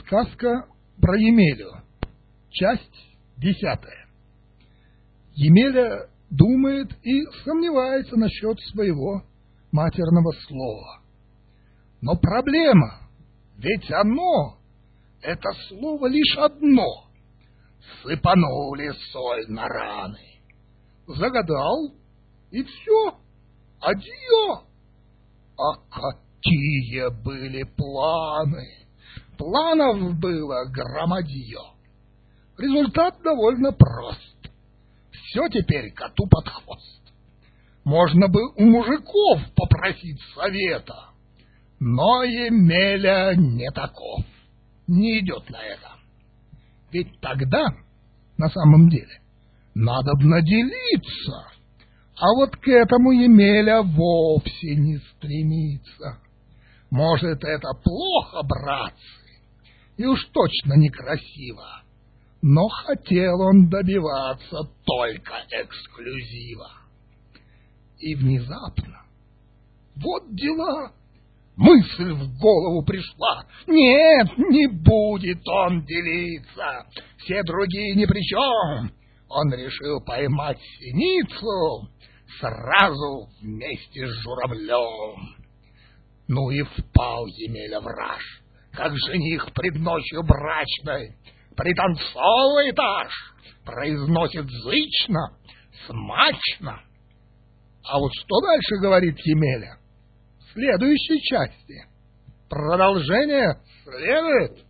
Сказка про Емелю. Часть 10. Емеля думает и сомневается насчет своего матерного слова. Но проблема, ведь это слово лишь одно. Сыпанули соль на раны. Загадал, и все, адьё. А какие были планы! Планов было громадье. Результат довольно прост. Все теперь коту под хвост. Можно бы у мужиков попросить совета, но Емеля не таков, не идет на это. Ведь тогда, на самом деле, надобно делиться, а вот к этому Емеля вовсе не стремится. Может, это плохо, братцы, и уж точно некрасиво, но хотел он добиваться только эксклюзива. И внезапно, вот дела, мысль в голову пришла. Нет, не будет он делиться, все другие ни при чем. Он решил поймать синицу сразу вместе с журавлем. Ну и впал Емеля в раж, как жених пред ночью брачной, пританцовывает аж, произносит зычно, смачно. А вот что дальше говорит Емеля? В следующей части. Продолжение следует.